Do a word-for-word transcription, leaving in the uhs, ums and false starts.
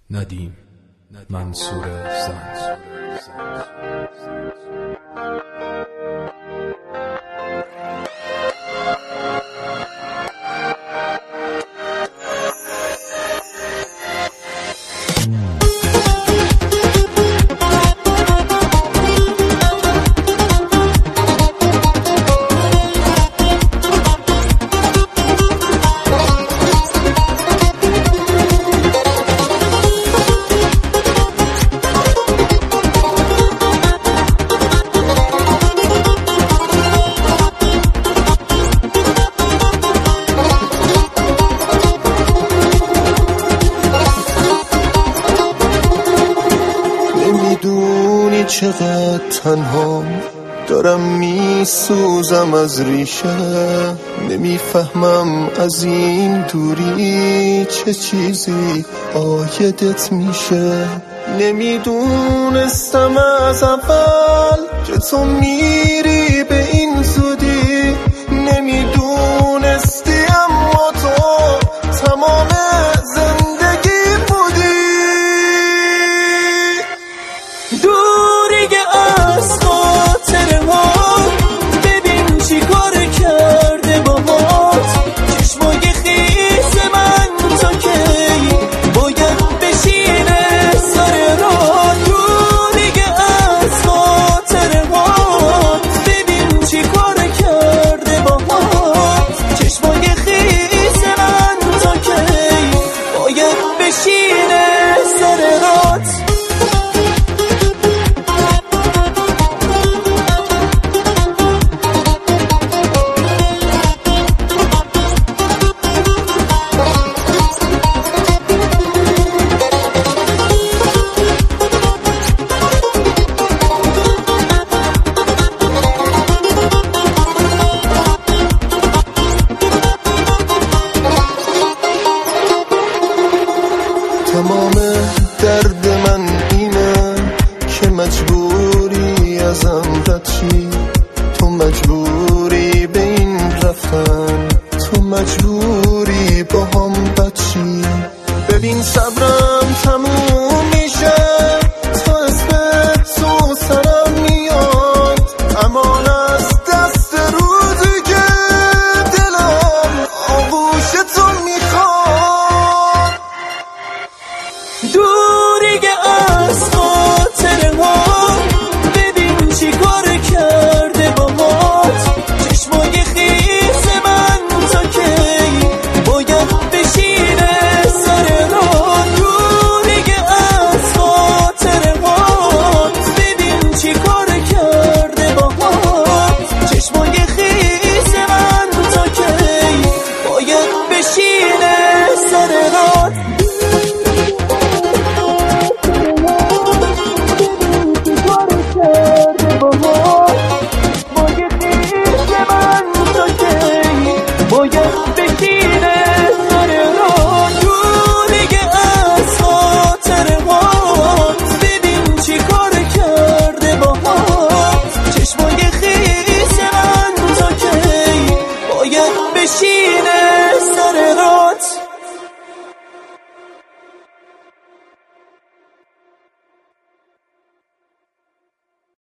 ندیم منصور زند. نمیدونی چقدر تنها دارم میسوزم از ریشه، نمیفهمم از این دوری چه چیزی عایدت میشه. نمیدونستم از اول که تو میری به این زودی، نمیدونستی اما تو تمام زندگی بودی. دوری از خاطره ها ببین چی کار کرده باهات، چشمای خیس من تا کی باید بشینه سر راه. دوری از خاطره ها ببین چی کار کرده باهات، چشمای خیس من تا کی باید بشینه سر راه. تمام درد من اینه که مجبوری ازم رد شی، تو مجبوری به این رفتن، تو مجبوری با هم بد شی. ببین صبرم تموم میشه، تا اسمت تو سرم میاد، امان از دست روزی که دلم آغوش تو میخواد. دوری از